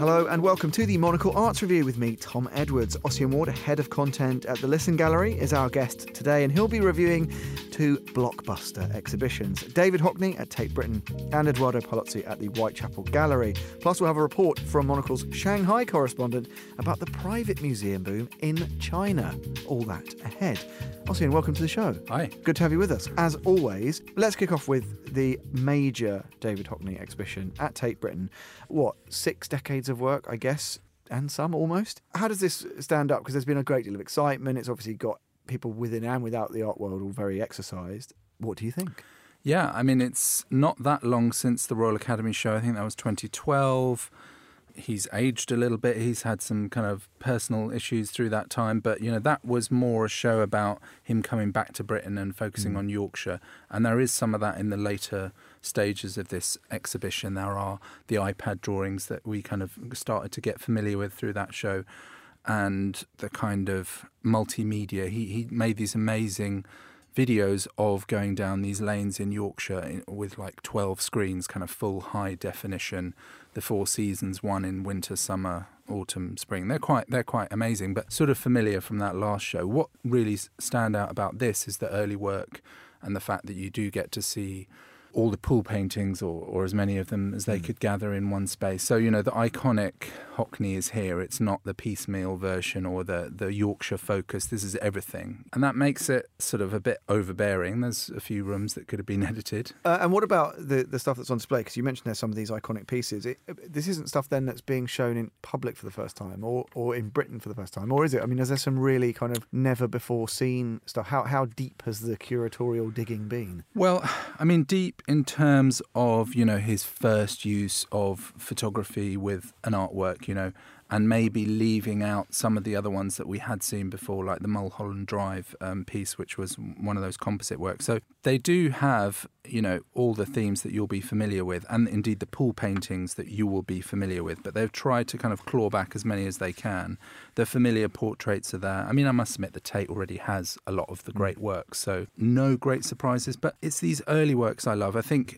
Hello and welcome to the Monocle Arts Review with me, Tom Edwards. Ossian Ward, Head of Content at the Listen Gallery, is our guest today, and he'll be reviewing two blockbuster exhibitions. David Hockney at Tate Britain and Eduardo Palozzi at the Whitechapel Gallery. Plus we'll have a report from Monocle's Shanghai correspondent about the private museum boom in China. All that ahead. Ossian, welcome to the show. Hi. Good to have you with us. As always, let's kick off with the major David Hockney exhibition at Tate Britain. 6 decades of work, I guess, and some almost. How does this stand up? Because there's been a great deal of excitement. It's obviously got people within and without the art world all very exercised. What do you think? Yeah, I mean, it's not that long since the Royal Academy show. I think that was 2012. He's aged a little bit. He's had some kind of personal issues through that time. But, that was more a show about him coming back to Britain and focusing on Yorkshire. And there is some of that in the later stages of this exhibition. There are the iPad drawings that we kind of started to get familiar with through that show, and the kind of multimedia. He made these amazing videos of going down these lanes in Yorkshire with like 12 screens, kind of full high definition, the 4 seasons, one in winter, summer, autumn, spring. They're quite amazing, but sort of familiar from that last show. What really stand out about this is the early work and the fact that you do get to see all the pool paintings, or as many of them as they could gather in one space. So, the iconic Hockney is here. It's not the piecemeal version or the Yorkshire focus. This is everything. And that makes it sort of a bit overbearing. There's a few rooms that could have been edited. And what about the stuff that's on display? Because you mentioned there's some of these iconic pieces. This isn't stuff then that's being shown in public for the first time or in Britain for the first time, or is it? I mean, is there some really kind of never before seen stuff? How deep has the curatorial digging been? Well, I mean, deep in terms of, his first use of photography with an artwork, and maybe leaving out some of the other ones that we had seen before, like the Mulholland Drive piece, which was one of those composite works. So they do have, all the themes that you'll be familiar with, and indeed the pool paintings that you will be familiar with. But they've tried to kind of claw back as many as they can. The familiar portraits are there. I mean, I must admit the Tate already has a lot of the great works, so no great surprises. But it's these early works I love. I think,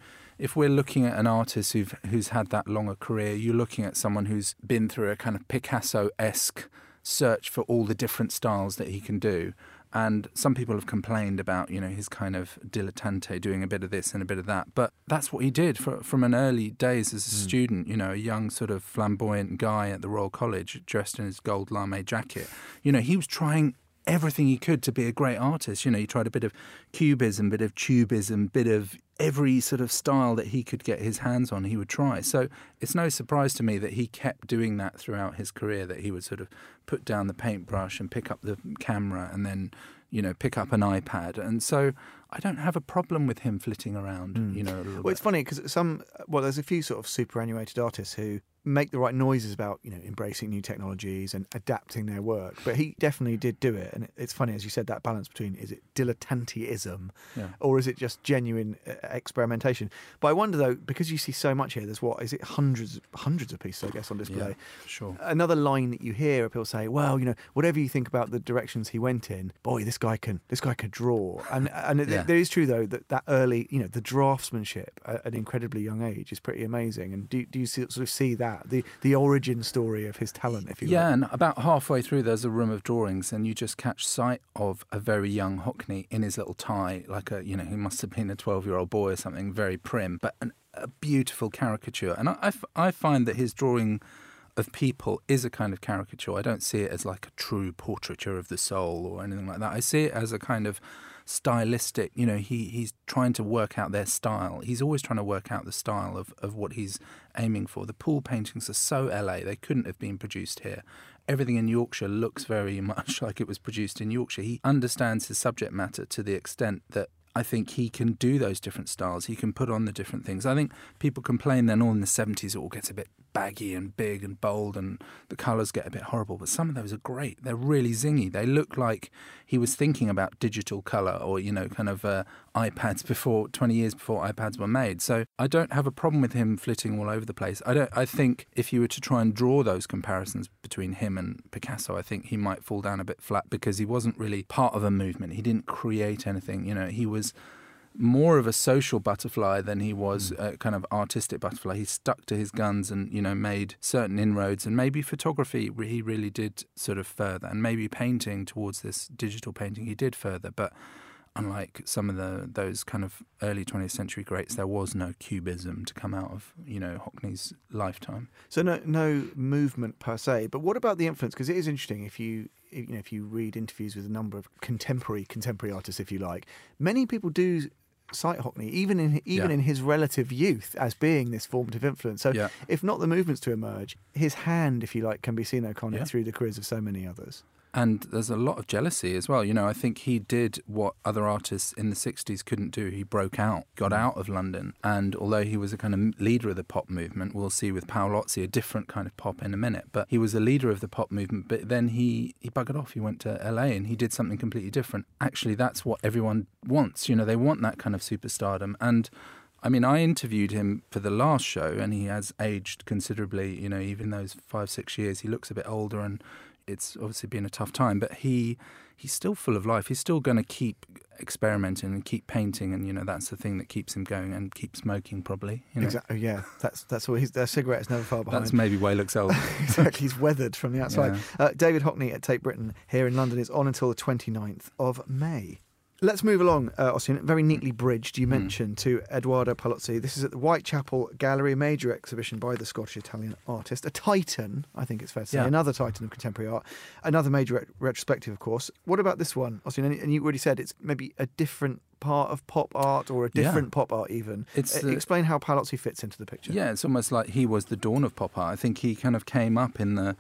if we're looking at an artist who's had that longer career, you're looking at someone who's been through a kind of Picasso-esque search for all the different styles that he can do. And some people have complained about, his kind of dilettante, doing a bit of this and a bit of that. But that's what he did from an early days as a student, a young sort of flamboyant guy at the Royal College dressed in his gold lame jacket. He was trying everything he could to be a great artist. He tried a bit of cubism, bit of tubism, bit of every sort of style that he could get his hands on, he would try. So it's no surprise to me that he kept doing that throughout his career, that he would sort of put down the paintbrush and pick up the camera and then, pick up an iPad. And so I don't have a problem with him flitting around, a little bit. Well, it's funny because there's a few sort of superannuated artists who make the right noises about, embracing new technologies and adapting their work. But he definitely did do it. And it's funny, as you said, that balance between, is it dilettanteism or is it just genuine experimentation? But I wonder, though, because you see so much here, there's hundreds of pieces, I guess, on display. Yeah, sure. Another line that you hear are people say, well, whatever you think about the directions he went in, boy, this guy can draw. And There is true, though, that early, the draftsmanship at an incredibly young age is pretty amazing. And do you sort of see that? The origin story of his talent, if you like. And about halfway through there's a room of drawings and you just catch sight of a very young Hockney in his little tie, like he must have been a 12-year-old boy or something, very prim, but a beautiful caricature. And I find that his drawing of people is a kind of caricature. I don't see it as like a true portraiture of the soul or anything like that. I see it as a kind of stylistic, he's trying to work out their style. He's always trying to work out the style of what he's aiming for. The pool paintings are so LA, they couldn't have been produced here. Everything in Yorkshire looks very much like it was produced in Yorkshire. He understands his subject matter to the extent that I think he can do those different styles. He can put on the different things. I think people complain then all in the 70s it all gets a bit baggy and big and bold and the colours get a bit horrible. But some of those are great. They're really zingy. They look like he was thinking about digital colour or, kind of iPads 20 years before iPads were made. So I don't have a problem with him flitting all over the place. I think if you were to try and draw those comparisons between him and Picasso, I think he might fall down a bit flat because he wasn't really part of a movement. He didn't create anything. He was more of a social butterfly than he was a kind of artistic butterfly. He stuck to his guns and, made certain inroads. And maybe photography he really did sort of further. And maybe painting towards this digital painting he did further. But unlike some of those kind of early 20th century greats, there was no cubism to come out of, Hockney's lifetime. So no movement per se. But what about the influence? Because it is interesting if you read interviews with a number of contemporary artists, if you like, many people do cite Hockney, even in his relative youth, as being this formative influence. So if not the movements to emerge, his hand, if you like, can be seen, O'Connor, through the careers of so many others. And there's a lot of jealousy as well. I think he did what other artists in the 60s couldn't do. He broke out, got out of London. And although he was a kind of leader of the pop movement, we'll see with Paolozzi a different kind of pop in a minute. But he was a leader of the pop movement. But then he buggered off. He went to LA and he did something completely different. Actually, that's what everyone wants. They want that kind of superstardom. And I mean, I interviewed him for the last show and he has aged considerably. Even those 5-6 years, he looks a bit older and it's obviously been a tough time, but he's still full of life. He's still going to keep experimenting and keep painting, and that's the thing that keeps him going, and keep smoking probably. Exactly. Yeah, that's what their cigarette is never far behind. That's maybe why he looks old. Exactly. He's weathered from the outside. Yeah. David Hockney at Tate Britain here in London is on until the 29th of May. Let's move along, Ossian, very neatly bridged, you mentioned, to Edoardo Paolozzi. This is at the Whitechapel Gallery, a major exhibition by the Scottish-Italian artist, a titan, I think it's fair to say, another titan of contemporary art, another major retrospective, of course. What about this one, Ossian? And you already said it's maybe a different part of pop art, or a different pop art even. Explain how Paolozzi fits into the picture. Yeah, it's almost like he was the dawn of pop art. I think he kind of came up in the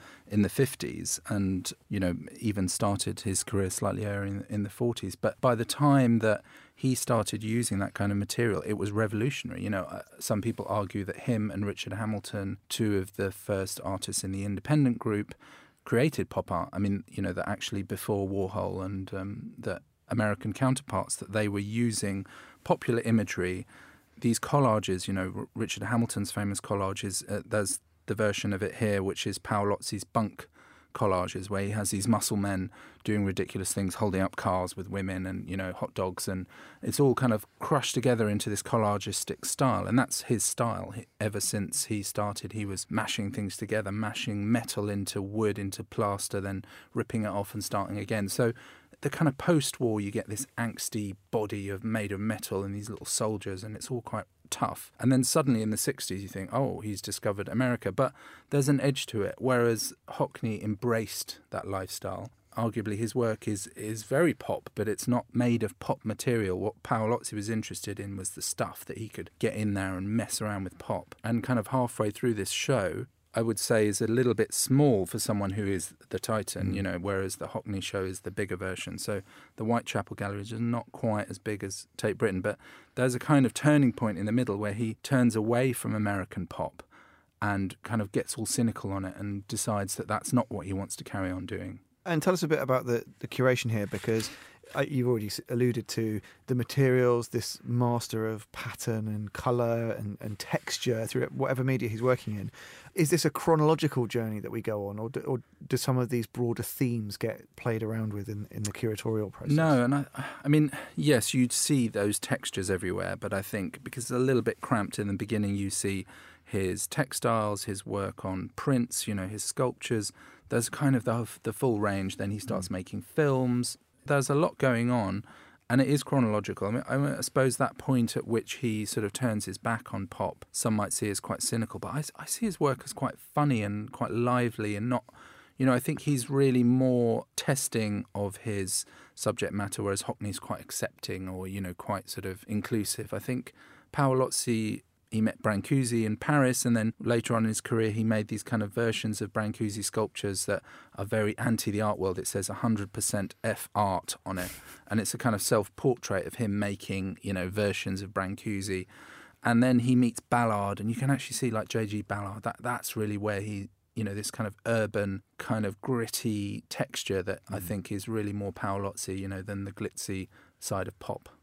50s and, even started his career slightly earlier in the 40s. But by the time that he started using that kind of material, it was revolutionary. Some people argue that him and Richard Hamilton, two of the first artists in the independent group, created pop art. I mean, that actually before Warhol and that American counterparts, that they were using popular imagery, these collages, Richard Hamilton's famous collages, there's the version of it here, which is Paolozzi's bunk collages, where he has these muscle men doing ridiculous things, holding up cars with women and, hot dogs, and it's all kind of crushed together into this collagistic style, and that's his style. Ever since he started, he was mashing things together, mashing metal into wood, into plaster, then ripping it off and starting again. So the kind of post-war, you get this angsty body made of metal and these little soldiers, and it's all quite tough. And then suddenly in the 60s you think, oh, he's discovered America. But there's an edge to it, whereas Hockney embraced that lifestyle. Arguably his work is very pop, but it's not made of pop material. What Paolozzi was interested in was the stuff that he could get in there and mess around with pop. And kind of halfway through this show, I would say, is a little bit small for someone who is the titan, whereas the Hockney show is the bigger version. So the Whitechapel Gallery is just not quite as big as Tate Britain, but there's a kind of turning point in the middle where he turns away from American pop and kind of gets all cynical on it and decides that that's not what he wants to carry on doing. And tell us a bit about the curation here, because you've already alluded to the materials, this master of pattern and colour and texture through whatever media he's working in. Is this a chronological journey that we go on, or do some of these broader themes get played around with in the curatorial process? No, and I mean, yes, you'd see those textures everywhere, but I think because it's a little bit cramped in the beginning, you see his textiles, his work on prints, his sculptures. There's kind of the full range. Then he starts making films. There's a lot going on, and it is chronological. I suppose that point at which he sort of turns his back on pop, some might see as quite cynical, but I see his work as quite funny and quite lively and not, I think he's really more testing of his subject matter, whereas Hockney's quite accepting or, quite sort of inclusive. I think Paolozzi, he met Brancusi in Paris, and then later on in his career he made these kind of versions of Brancusi sculptures that are very anti the art world. It says 100% F art on it, and it's a kind of self-portrait of him making, versions of Brancusi. And then he meets Ballard, and you can actually see like J.G. Ballard, that's really where he, this kind of urban, kind of gritty texture that I think is really more Paolozzi, than the glitzy side of pop.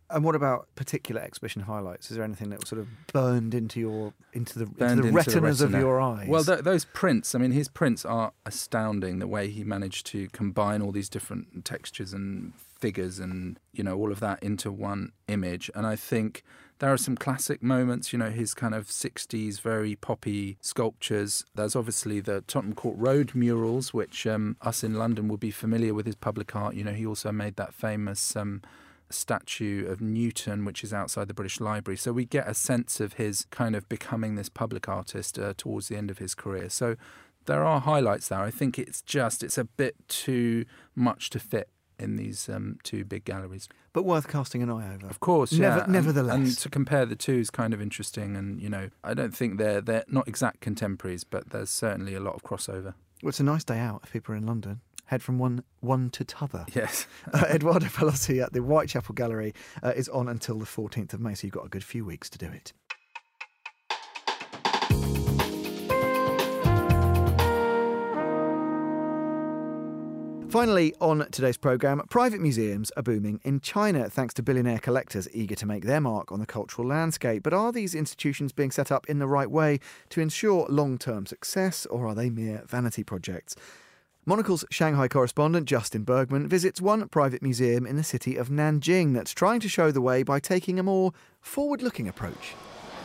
And what about particular exhibition highlights? Is there anything that was sort of burned into the retinas of your eyes? Well, those prints, I mean, his prints are astounding, the way he managed to combine all these different textures and figures and, all of that into one image. And I think there are some classic moments, his kind of 60s very poppy sculptures. There's obviously the Tottenham Court Road murals, which us in London will be familiar with his public art. He also made that famous statue of Newton, which is outside the British Library. So we get a sense of his kind of becoming this public artist towards the end of his career. So there are highlights there. I think it's a bit too much to fit in these two big galleries. But worth casting an eye over. Of course, yeah. Nevertheless. And to compare the two is kind of interesting. And, I don't think they're not exact contemporaries, but there's certainly a lot of crossover. Well, it's a nice day out if people are in London. Head from one to t'other. Yes. Edoardo Pelosi at the Whitechapel Gallery is on until the 14th of May, so you've got a good few weeks to do it. Finally, on today's programme, private museums are booming in China thanks to billionaire collectors eager to make their mark on the cultural landscape. But are these institutions being set up in the right way to ensure long-term success, or are they mere vanity projects? Monocle's Shanghai correspondent Justin Bergman visits one private museum in the city of Nanjing that's trying to show the way by taking a more forward-looking approach.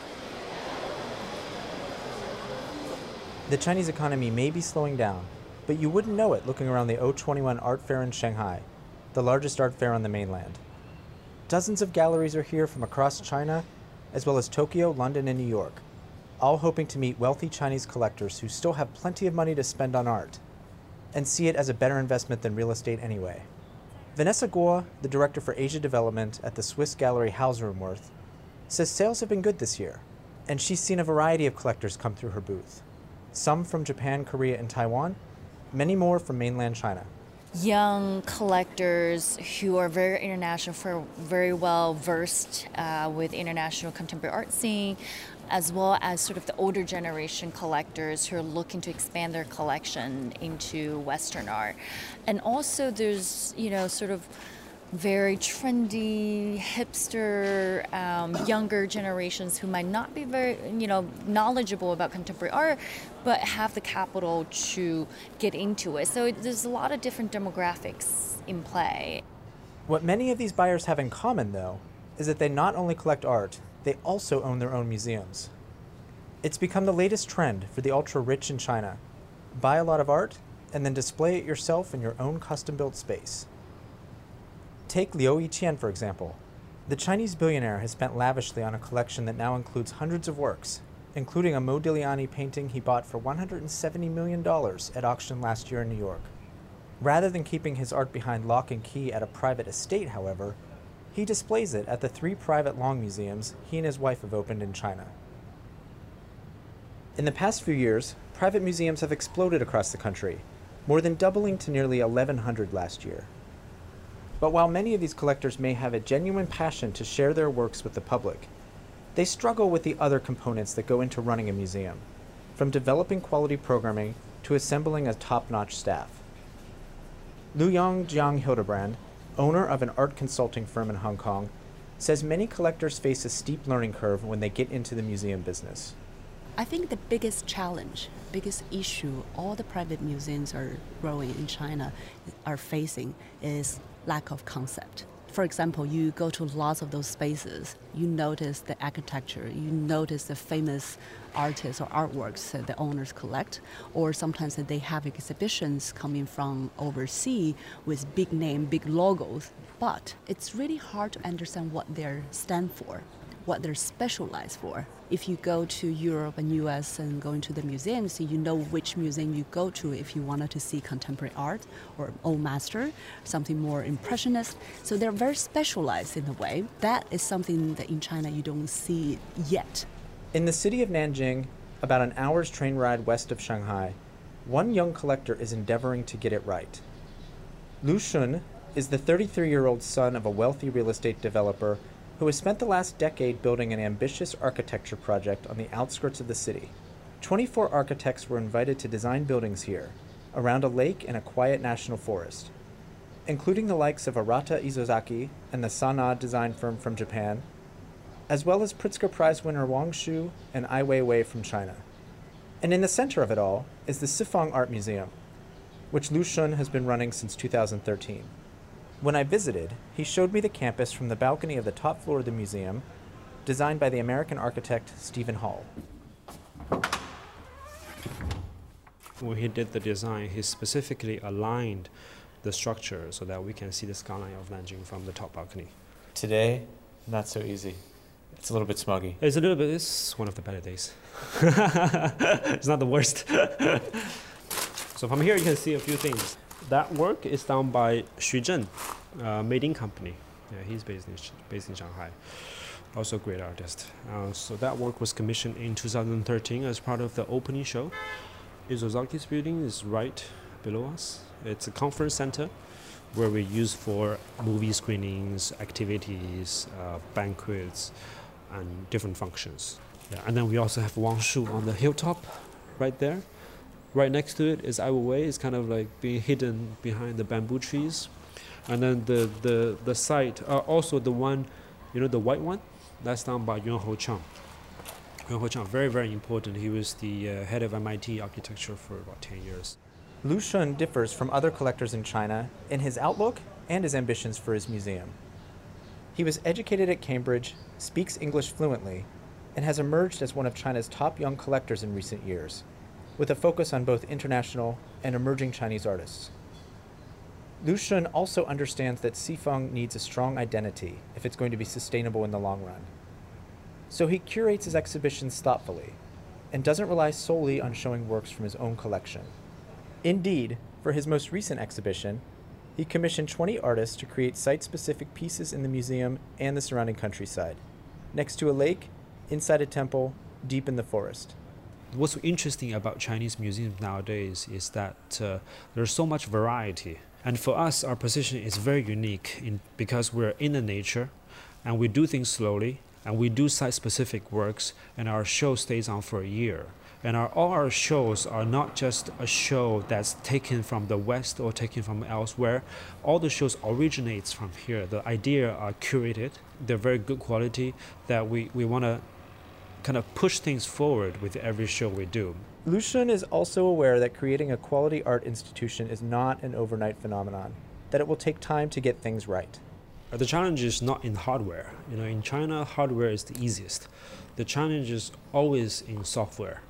The Chinese economy may be slowing down, but you wouldn't know it looking around the O21 Art Fair in Shanghai, the largest art fair on the mainland. Dozens of galleries are here from across China, as well as Tokyo, London, and New York, all hoping to meet wealthy Chinese collectors who still have plenty of money to spend on art, and see it as a better investment than real estate anyway. Vanessa Guo, the director for Asia Development at the Swiss gallery Hauser&Wirth, says sales have been good this year, and she's seen a variety of collectors come through her booth. Some from Japan, Korea, and Taiwan, many more from mainland China. Young collectors who are very international, very well versed with international contemporary art scene, as well as sort of the older generation collectors who are looking to expand their collection into Western art. And also there's, sort of very trendy, hipster, younger generations who might not be very, knowledgeable about contemporary art, but have the capital to get into it. So there's a lot of different demographics in play. What many of these buyers have in common, though, is that they not only collect art, they also own their own museums. It's become the latest trend for the ultra-rich in China. Buy a lot of art, and then display it yourself in your own custom-built space. Take Liu Yiqian, for example. The Chinese billionaire has spent lavishly on a collection that now includes hundreds of works, including a Modigliani painting he bought for $170 million at auction last year in New York. Rather than keeping his art behind lock and key at a private estate, however, he displays it at the 3 private Long museums he and his wife have opened in China. In the past few years, private museums have exploded across the country, more than doubling to nearly 1,100 last year. But while many of these collectors may have a genuine passion to share their works with the public, they struggle with the other components that go into running a museum, from developing quality programming to assembling a top-notch staff. Luyang Jiang Hildebrand, owner of an art consulting firm in Hong Kong, says many collectors face a steep learning curve when they get into the museum business. I think the biggest challenge, biggest issue all the private museums are growing in China are facing is lack of concept. For example, you go to lots of those spaces, you notice the architecture, you notice the famous artists or artworks that the owners collect, or sometimes that they have exhibitions coming from overseas with big name, big logos, but it's really hard to understand what they stand for, what they're specialized for. If you go to Europe and US and go into the museums, you know which museum you go to if you wanted to see contemporary art or old master, something more impressionist. So they're very specialized in a way. That is something that in China you don't see yet. In the city of Nanjing, about an hour's train ride west of Shanghai, one young collector is endeavoring to get it right. Lu Shun is the 33-year-old son of a wealthy real estate developer who has spent the last decade building an ambitious architecture project on the outskirts of the city. 24 architects were invited to design buildings here, around a lake and a quiet national forest. including the likes of Arata Izozaki and the Sana design firm from Japan, as well as Pritzker Prize winner Wang Shu and Ai Weiwei from China. And in the center of it all is the Sifang Art Museum, which Lu Xun has been running since 2013. When I visited, he showed me the campus from the balcony of the top floor of the museum, designed by the American architect Stephen Hall. When he did the design, he specifically aligned the structure so that we can see the skyline of Nanjing from the top balcony. Today, not so easy. It's a little bit smoggy. It's one of the better days. It's not the worst. So from here you can see a few things. That work is done by Xu Zhen, Made in Company. Yeah, he's based in Shanghai. Also a great artist. So that work was commissioned in 2013 as part of the opening show. Izozaki's building is right below us. It's a conference center where we use for movie screenings, activities, banquets, and different functions. Yeah, and then we also have Wang Shu on the hilltop right there. Right next to it is Ai Weiwei. It's kind of like being hidden behind the bamboo trees. And then the site, also the one, the white one, that's done by Yuan Ho-chang. Yuan Ho-chang, very, very important. He was the head of MIT architecture for about 10 years. Lu Xun differs from other collectors in China in his outlook and his ambitions for his museum. He was educated at Cambridge, speaks English fluently, and has emerged as one of China's top young collectors in recent years, with a focus on both international and emerging Chinese artists. Lu Xun also understands that Sifang needs a strong identity if it's going to be sustainable in the long run. So he curates his exhibitions thoughtfully and doesn't rely solely on showing works from his own collection. Indeed, for his most recent exhibition, he commissioned 20 artists to create site-specific pieces in the museum and the surrounding countryside, next to a lake, inside a temple, deep in the forest. What's interesting about Chinese museums nowadays is that there's so much variety. And for us, our position is very unique because we're in the nature and we do things slowly and we do site-specific works, and our show stays on for a year. And all our shows are not just a show that's taken from the West or taken from elsewhere. All the shows originates from here. The idea are curated. They're very good quality that we want to kind of push things forward with every show we do. Lu Xun is also aware that creating a quality art institution is not an overnight phenomenon, that it will take time to get things right. The challenge is not in hardware. In China, hardware is the easiest. The challenge is always in software.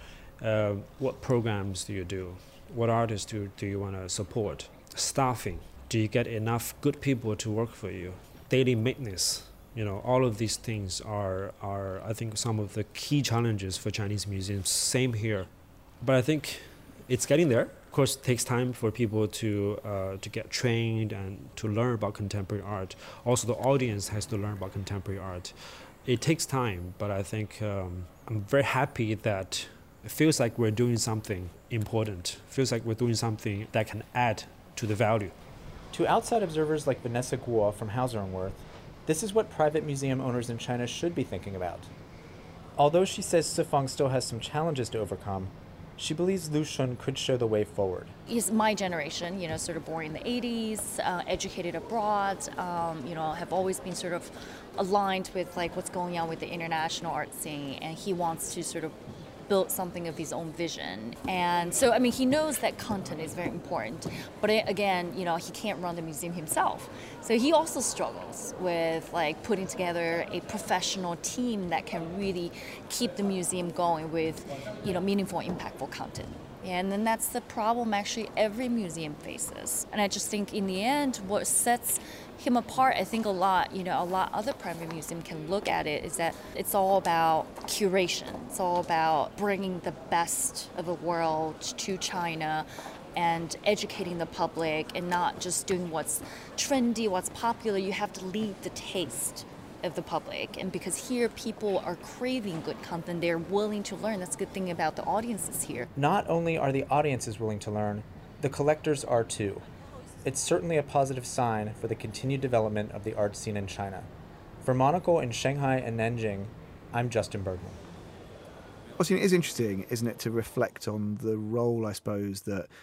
What programs do you do? What artists do you want to support? Staffing. Do you get enough good people to work for you? Daily maintenance. All of these things are I think, some of the key challenges for Chinese museums. Same here. But I think it's getting there. Of course, it takes time for people to get trained and to learn about contemporary art. Also, the audience has to learn about contemporary art. It takes time, but I think I'm very happy that it feels like we're doing something important. It feels like we're doing something that can add to the value. To outside observers like Vanessa Guo from Hauser & Wirth, this is what private museum owners in China should be thinking about. Although she says Sifang still has some challenges to overcome, she believes Lu Xun could show the way forward. Is my generation, sort of born in the 80s, educated abroad, have always been sort of aligned with like what's going on with the international art scene, and he wants to sort of built something of his own vision. And so, he knows that content is very important, but again, he can't run the museum himself. So he also struggles with like putting together a professional team that can really keep the museum going with, meaningful, impactful content. And then that's the problem actually every museum faces. And I just think in the end, what sets him apart, I think a lot other private museums can look at it, is that it's all about curation. It's all about bringing the best of the world to China and educating the public and not just doing what's trendy, what's popular. You have to lead the taste of the public. And because here people are craving good content, they're willing to learn. That's a good thing about the audiences here. Not only are the audiences willing to learn, the collectors are too. It's certainly a positive sign for the continued development of the art scene in China. For Monocle in Shanghai and Nanjing, I'm Justin Bergman. It is interesting, isn't it, to reflect on the role, I suppose, that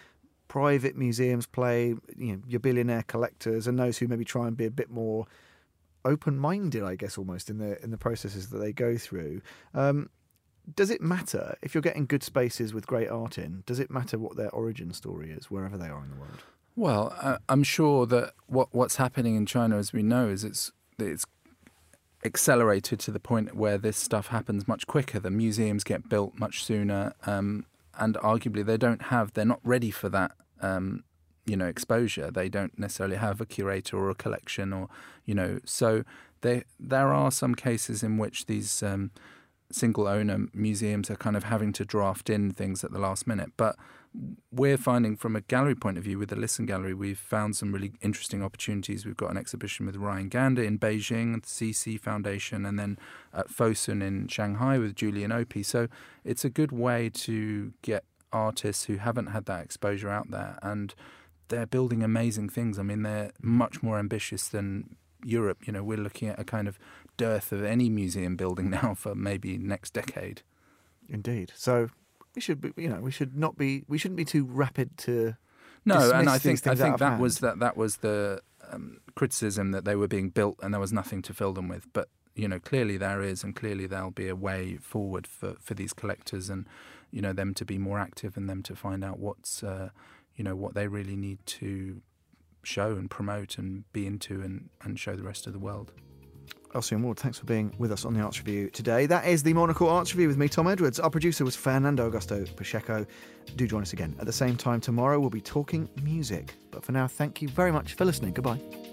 private museums play, your billionaire collectors and those who maybe try and be a bit more open-minded, I guess, almost in the processes that they go through. Does it matter if you're getting good spaces with great art in? Does it matter what their origin story is, wherever they are in the world? Well, I'm sure that what's happening in China, as we know, is it's accelerated to the point where this stuff happens much quicker. The museums get built much sooner, and arguably they're not ready for that. Exposure. They don't necessarily have a curator or a collection, or so there are some cases in which these single owner museums are kind of having to draft in things at the last minute. But we're finding, from a gallery point of view, with the Listen Gallery, we've found some really interesting opportunities. We've got an exhibition with Ryan Gander in Beijing at the CC Foundation, and then at Fosun in Shanghai with Julian Opie. So it's a good way to get artists who haven't had that exposure out there, and they're building amazing things. I mean, they're much more ambitious than Europe. We're looking at a kind of dearth of any museum building now for maybe next decade. Indeed. So we should be, we shouldn't be too rapid to. No, and I think that was the criticism, that they were being built and there was nothing to fill them with. But clearly there is, and clearly there'll be a way forward for these collectors, and them to be more active, and them to find out what's what they really need to show and promote and be into and show the rest of the world. Ossian Ward, thanks for being with us on the Arts Review today. That is the Monocle Arts Review with me, Tom Edwards. Our producer was Fernando Augusto Pacheco. Do join us again at the same time tomorrow. We'll be talking music. But for now, thank you very much for listening. Goodbye.